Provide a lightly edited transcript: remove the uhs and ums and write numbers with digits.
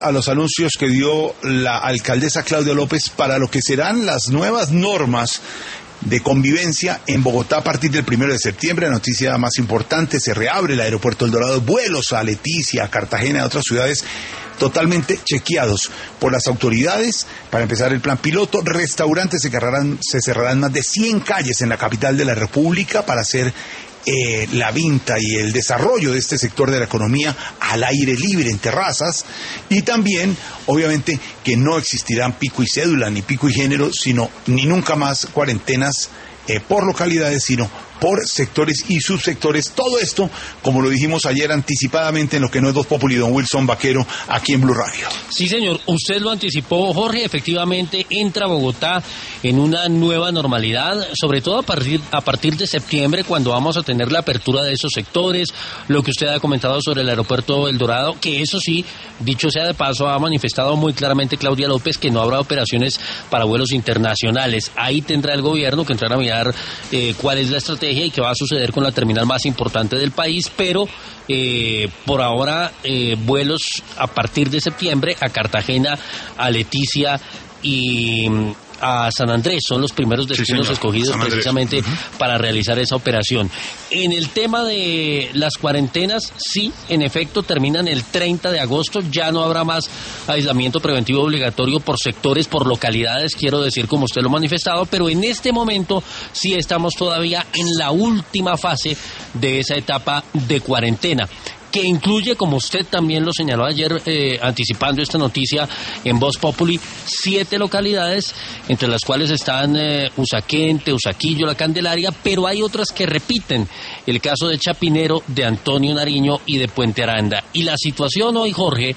a los anuncios que dio la alcaldesa Claudia López para lo que serán las nuevas normas de convivencia en Bogotá a partir del 1 de septiembre. La noticia más importante: se reabre el aeropuerto El Dorado, vuelos a Leticia, a Cartagena y a otras ciudades totalmente chequeados por las autoridades. Para empezar el plan piloto, restaurantes se cerrarán más de 100 calles en la capital de la República para hacer la venta y el desarrollo de este sector de la economía al aire libre, en terrazas. Y también, obviamente, que no existirán pico y cédula, ni pico y género, sino ni nunca más cuarentenas por localidades, sino por sectores y subsectores. Todo esto, como lo dijimos ayer anticipadamente en lo que no es Voz Populi, don Wilson Vaquero, aquí en Blue Radio. Sí, señor, usted lo anticipó, Jorge. Efectivamente, entra Bogotá en una nueva normalidad, sobre todo a partir de septiembre, cuando vamos a tener la apertura de esos sectores, lo que usted ha comentado sobre el aeropuerto El Dorado, que eso sí, dicho sea de paso, ha manifestado muy claramente Claudia López que no habrá operaciones para vuelos internacionales. Ahí tendrá el gobierno que entrar a mirar cuál es la estrategia y qué va a suceder con la terminal más importante del país, pero por ahora vuelos a partir de septiembre a Cartagena, a Leticia y a San Andrés son los primeros destinos escogidos precisamente para realizar esa operación. En el tema de las cuarentenas, sí, en efecto, terminan el 30 de agosto, ya no habrá más aislamiento preventivo obligatorio por sectores, por localidades, quiero decir, como usted lo ha manifestado, pero en este momento sí estamos todavía en la última fase de esa etapa de cuarentena, que incluye, como usted también lo señaló ayer, anticipando esta noticia en Voz Populi, 7 localidades, entre las cuales están Usaquén, Teusaquillo, La Candelaria, pero hay otras que repiten, el caso de Chapinero, de Antonio Nariño y de Puente Aranda. Y la situación hoy, Jorge,